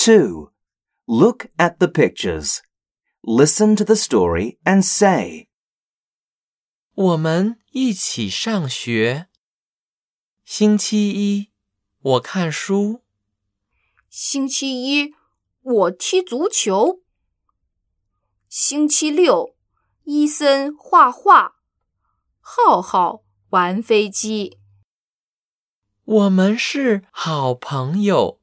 2. Look at the pictures. Listen to the story and say. 我们一起上学。星期一，我看书。 星期一，我踢足球。星期六，伊森画画，浩浩玩飞机。 我们是好朋友。